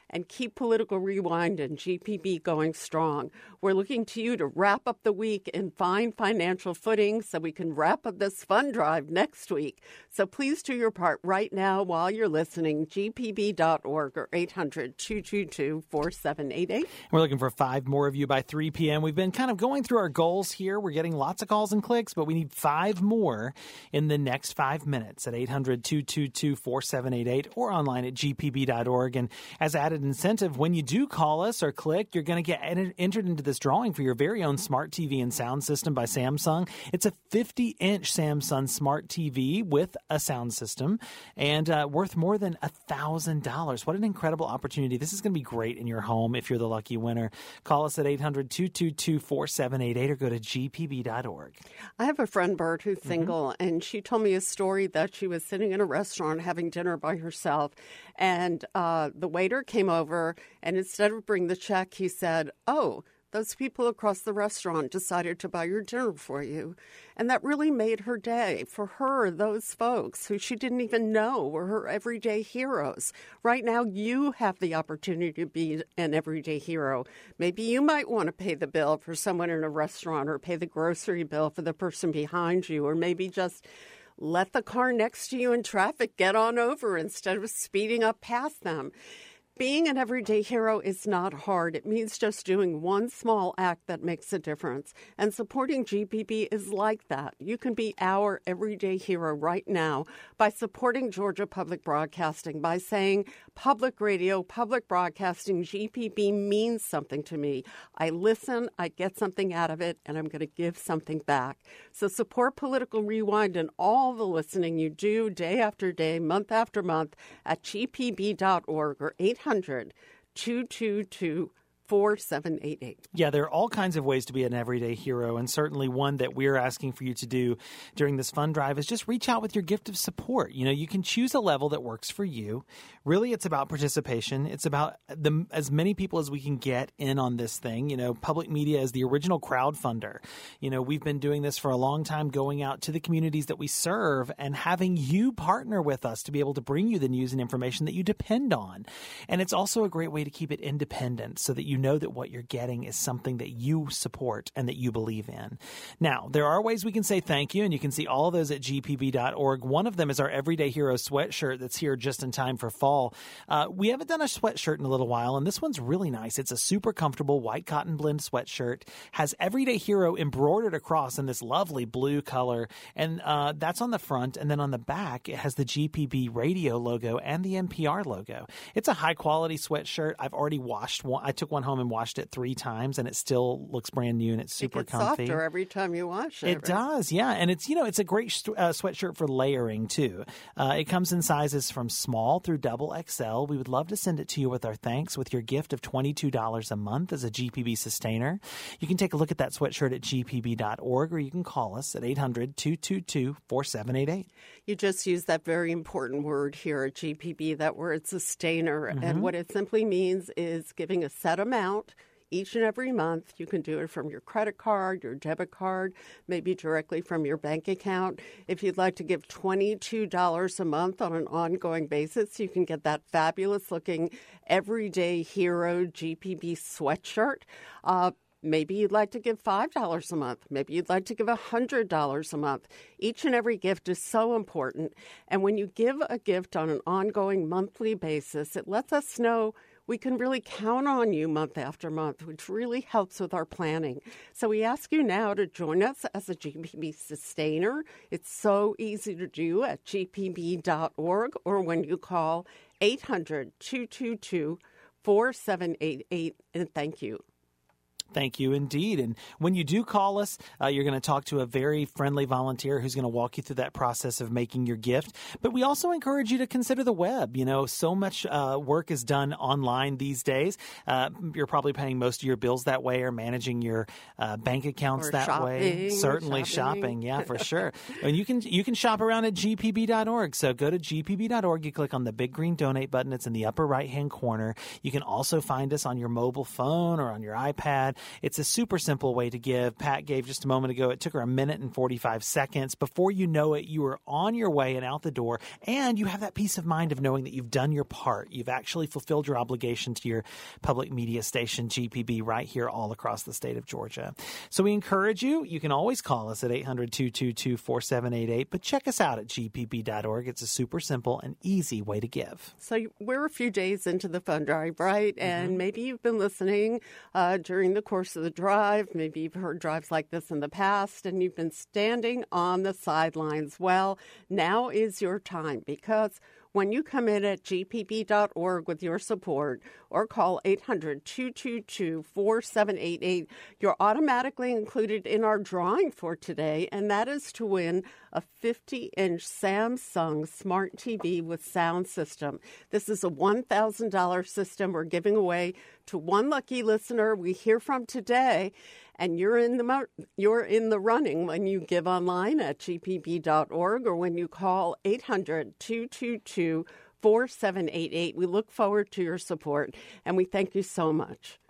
and keep Political Rewind and G P B going strong. We're looking to you to wrap up the week in fine financial footing so we can wrap up this fund drive next week. So please do your part right now while you're listening, G P B dot org or eight hundred, two two two, four seven eight eight. We're looking for five more of you by three p.m. We've been kind of going through our goals here. We're getting lots of calls and clicks, but we need five more in the next five minutes at eight hundred, two two two, four seven eight eight or online at G P B dot org. And as added incentive, when you do call us or click, you're going to get entered into this drawing for your very own smart T V and sound system by Samsung. It's a fifty-inch Samsung smart T V with a sound system and uh, worth more than one thousand dollars. What an incredible opportunity. This is going to be great in your home if you're the lucky winner. Call us at eight hundred, two two two, four seven eight eight or go to G P B dot org. I have a friend, Bert, who's single, mm-hmm. and she told me a story that she was sitting in a restaurant having dinner by herself, and uh, the waiter came over, and instead of bringing the check, he said, "Oh, those people across the restaurant decided to buy your dinner for you." And that really made her day. For her, those folks who she didn't even know were her everyday heroes. Right now, you have the opportunity to be an everyday hero. Maybe you might want to pay the bill for someone in a restaurant or pay the grocery bill for the person behind you, or maybe just let the car next to you in traffic get on over instead of speeding up past them. Being an everyday hero is not hard. It means just doing one small act that makes a difference. And supporting G P B is like that. You can be our everyday hero right now by supporting Georgia Public Broadcasting, by saying public radio, public broadcasting, G P B means something to me. I listen, I get something out of it, and I'm going to give something back. So support Political Rewind and all the listening you do day after day, month after month at G P B dot org or eight hundred, two two two, four seven eight eight. Yeah, there are all kinds of ways to be an everyday hero, and certainly one that we're asking for you to do during this fund drive is just reach out with your gift of support. You know, you can choose a level that works for you. Really, it's about participation. It's about the, as many people as we can get in on this thing. You know, public media is the original crowdfunder. You know, we've been doing this for a long time, going out to the communities that we serve and having you partner with us to be able to bring you the news and information that you depend on. And it's also a great way to keep it independent so that you know that what you're getting is something that you support and that you believe in. Now, there are ways we can say thank you, and you can see all of those at G P B dot org. One of them is our Everyday Hero sweatshirt that's here just in time for fall. Uh, we haven't done a sweatshirt in a little while, and this one's really nice. It's a super comfortable white cotton blend sweatshirt, has Everyday Hero embroidered across in this lovely blue color, and uh, that's on the front, and then on the back, it has the G P B radio logo and the N P R logo. It's a high-quality sweatshirt. I've already washed one. I took one home and washed it three times, and it still looks brand new, and it's super it gets comfy. Softer every time you wash it. It right? does, yeah, and it's you know it's a great uh, sweatshirt for layering too. Uh, it comes in sizes from small through double X L. We would love to send it to you with our thanks with your gift of twenty-two dollars a month as a G P B sustainer. You can take a look at that sweatshirt at G P B dot org, or you can call us at eight hundred, two two two, four seven eight eight. You just used that very important word here at G P B, that word sustainer, Mm-hmm. and what it simply means is giving a set amount each and every month. You can do it from your credit card, your debit card, maybe directly from your bank account. If you'd like to give twenty-two dollars a month on an ongoing basis, you can get that fabulous-looking Everyday Hero G P B sweatshirt. Uh, Maybe you'd like to give five dollars a month. Maybe you'd like to give one hundred dollars a month. Each and every gift is so important. And when you give a gift on an ongoing monthly basis, it lets us know we can really count on you month after month, which really helps with our planning. So we ask you now to join us as a G P B sustainer. It's so easy to do at G P B dot org or when you call eight hundred, two two two, four seven eight eight. And thank you. Thank you indeed. And when you do call us, uh, you're going to talk to a very friendly volunteer who's going to walk you through that process of making your gift. But we also encourage you to consider the web. You know, so much uh, work is done online these days. Uh, you're probably paying most of your bills that way or managing your uh, bank accounts or that shopping, way. Certainly shopping. shopping. Yeah, for sure. And you can you can shop around at G P B dot org. So go to G P B dot org. You click on the big green donate button. It's in the upper right-hand corner. You can also find us on your mobile phone or on your iPad. that. It's a super simple way to give. Pat gave just a moment ago. It took her a minute and forty-five seconds. Before you know it, you are on your way and out the door, and you have that peace of mind of knowing that you've done your part. You've actually fulfilled your obligation to your public media station, G P B, right here all across the state of Georgia. So we encourage you. You can always call us at eight hundred, two two two, four seven eight eight, but check us out at G P B dot org. It's a super simple and easy way to give. So we're a few days into the fund drive, right? Mm-hmm. And maybe you've been listening uh, during the course of the drive. Maybe you've heard drives like this in the past, and you've been standing on the sidelines. Well, now is your time, because when you come in at G P B dot org with your support or call eight hundred, two two two, four seven eight eight, you're automatically included in our drawing for today, and that is to win a fifty-inch Samsung Smart T V with sound system. This is a one thousand dollars system we're giving away to one lucky listener we hear from today. And you're in the you're in the running when you give online at G P B dot org or when you call eight hundred, two two two, four seven eight eight. We look forward to your support, and we thank you so much.